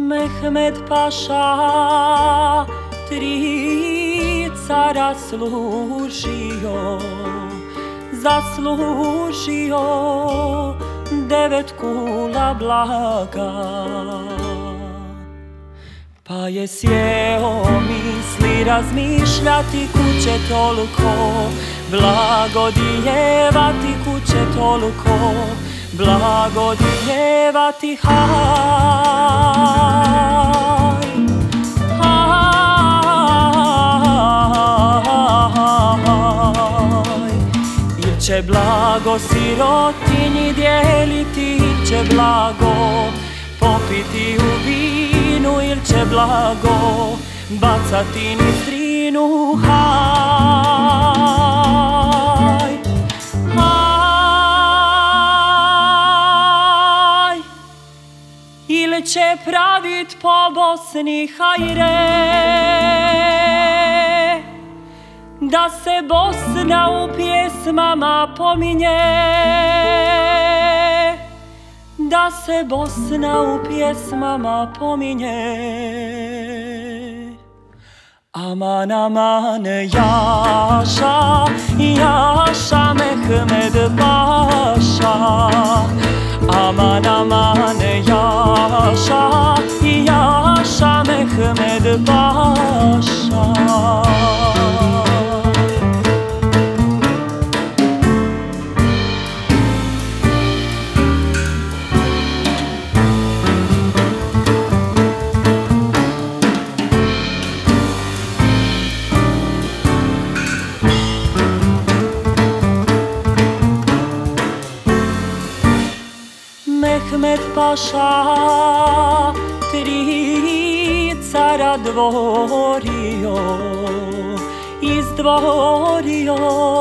Mehmed Paša 3 cara zaslužio 9 kula blaga. Pa je sjeo misli razmišljati kuće toliko blagodijevati, kuće toliko blagodijevati. Il će blago sirotinji dijeliti, il će blago popiti u vinu, il će blago bacati nitrinu. Ili će pravit po Bosni hajre, da se Bosna u pjesmama pominje, da se Bosna u pjesmama pominje. Aman, aman, Jaša, Jaša Mehmed Paša. Aman, aman, Jaša, Jaša Mehmed Paša. Mehmed Paša 3 cara izdvorio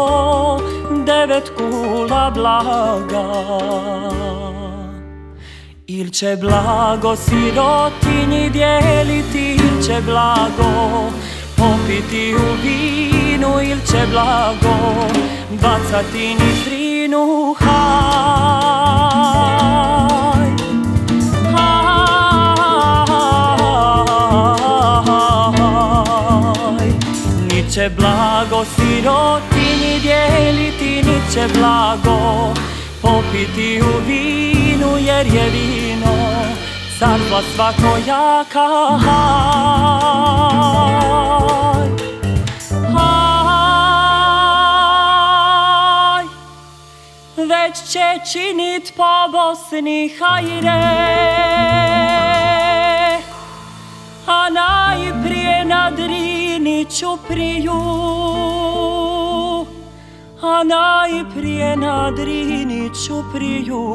9 kula blaga. Il će blago sirotinji dijeliti, il će blago popiti u vinu, il će blago bacati nitrinu. Nit će blago sirotinji dijeliti, nit će blago popiti u vinu, jer je vino carstva svakojaka. Već će činit po Bosni hajre, a najprije na Drini Ćupriju, a najprije na Drini Ćupriju.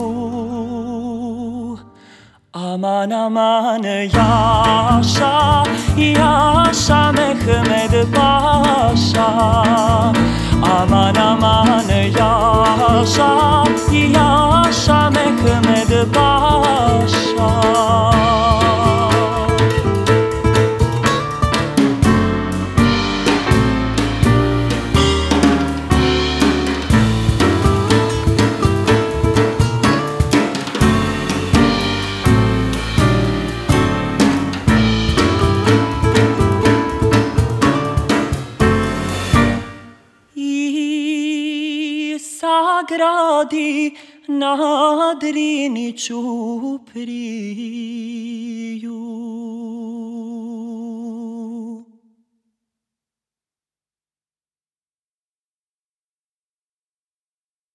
Aman, aman, Jaša, Jaša Mehmed Paša. Aman, aman, Jaša, Jaša Mehmed Paša. Sagradi na Drini Ćupriju.